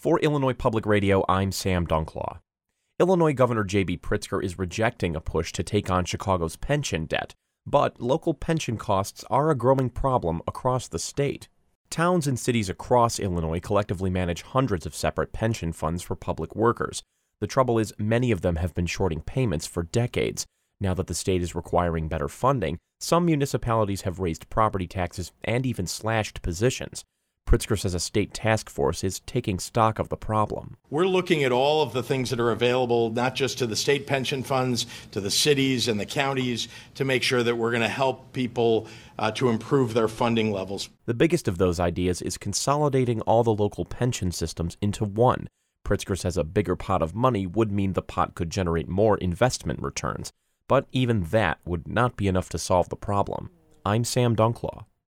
For Illinois Public Radio, I'm Sam Dunklaw. Illinois Governor J.B. Pritzker is rejecting a push to take on Chicago's pension debt, but local pension costs are a growing problem across the state. Towns and cities across Illinois collectively manage hundreds of separate pension funds for public workers. The trouble is, many of them have been shorting payments for decades. Now that the state is requiring better funding, some municipalities have raised property taxes and even slashed positions. Pritzker says a state task force is taking stock of the problem. We're looking at all of the things that are available, not just to the state pension funds, to the cities and the counties, to make sure that we're going to help people to improve their funding levels. The biggest of those ideas is consolidating all the local pension systems into one. Pritzker says a bigger pot of money would mean the pot could generate more investment returns. But even that would not be enough to solve the problem. I'm Sam Dunklaw.